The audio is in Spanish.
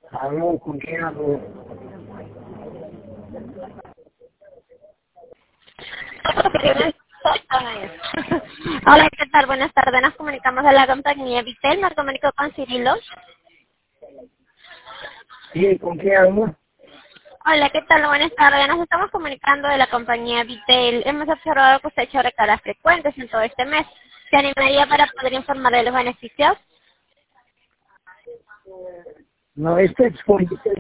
Aló, ¿con quién hablo? Hola, ¿qué tal? Buenas tardes. Nos comunicamos de la compañía Vitel. Me comunico con Cirilo. Sí, ¿con quién hablo? Hola, ¿qué tal? Buenas tardes. Nos estamos comunicando de la compañía Vitel. Hemos observado que usted ha hecho recargas frecuentes en todo este mes. ¿Se animaría para poder informar de los beneficios? No, este es por